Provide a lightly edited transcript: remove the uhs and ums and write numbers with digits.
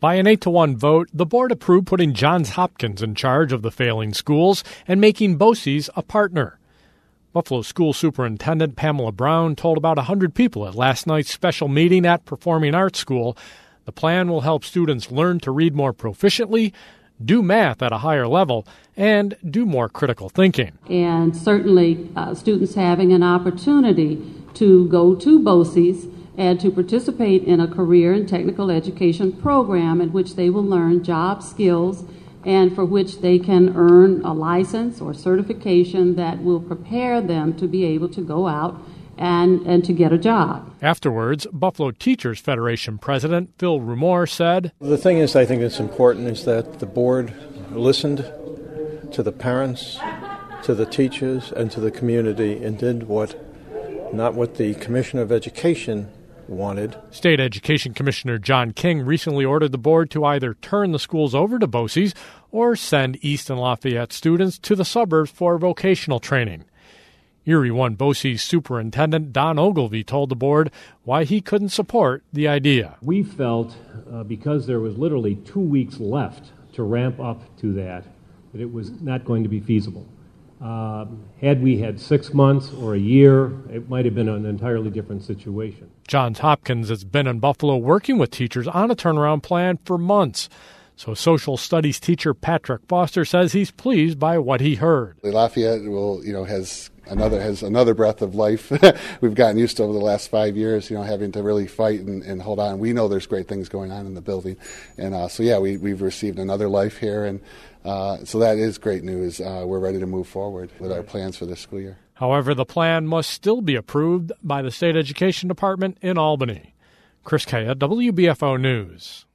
By an 8-1 vote, the board approved putting Johns Hopkins in charge of the failing schools and making BOCES a partner. Buffalo School Superintendent Pamela Brown told about 100 people at last night's special meeting at Performing Arts School the plan will help students learn to read more proficiently, do math at a higher level, and do more critical thinking. And certainly students having an opportunity to go to BOCES and to participate in a career and technical education program in which they will learn job skills and for which they can earn a license or certification that will prepare them to be able to go out and to get a job. Afterwards, Buffalo Teachers Federation President Phil Rumore said, "The thing is, I think it's important is that the board listened to the parents, to the teachers, and to the community and did not what the Commissioner of Education wanted." State Education Commissioner John King recently ordered the board to either turn the schools over to BOCES or send East and Lafayette students to the suburbs for vocational training. Erie 1 BOCES Superintendent Don Ogilvie told the board why he couldn't support the idea. We felt, because there was literally 2 weeks left to ramp up to that it was not going to be feasible. Had we had 6 months or a year, it might have been an entirely different situation. Johns Hopkins has been in Buffalo working with teachers on a turnaround plan for months. So social studies teacher Patrick Foster says he's pleased by what he heard. Lafayette has another breath of life. We've gotten used to over the last 5 years, having to really fight and hold on. We know there's great things going on in the building. And we've received another life here. And so that is great news. We're ready to move forward with our plans for this school year. However, the plan must still be approved by the State Education Department in Albany. Chris Kaya, WBFO News.